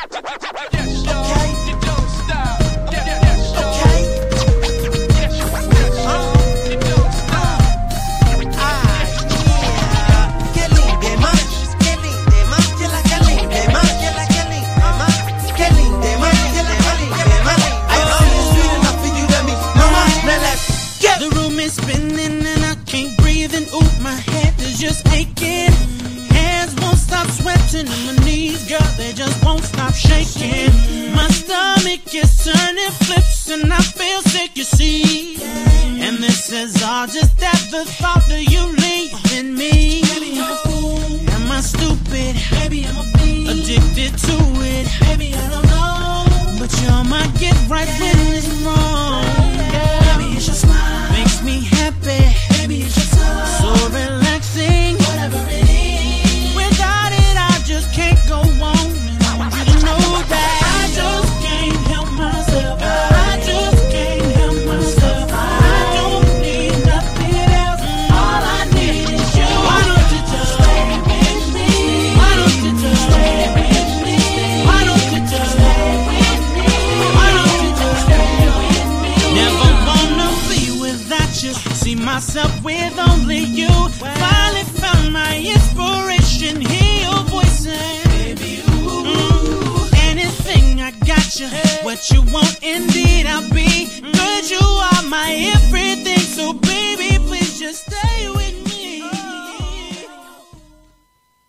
Spinning and I can't breathe, and ooh, my head is just aching. Hands won't stop sweating and my knees, girl, they just won't stop shaking. My stomach is turning flips and I feel sick, you see. And this is all just at the thought of you leaving me. Am I stupid? Maybe I'm addicted to it. Maybe I don't know. But you might get right when it's wrong. Maybe it's your smile makes me happy. Maybe it's your touch, so relaxing. Whatever it is, without it I just can't go on. And I want you to know that I just can't help myself. I just can't help myself. I don't need nothing else. All I need is you. Why don't you just stay with me? Why don't you just stay with me? Why don't you just stay with me? Why don't you just stay with me? Never wanna be without you. See myself with only you. Finally found my inspiration. Hear your voice and baby, ooh. Anything I got you. What you want indeed I'll be. 'Cause you are my everything. So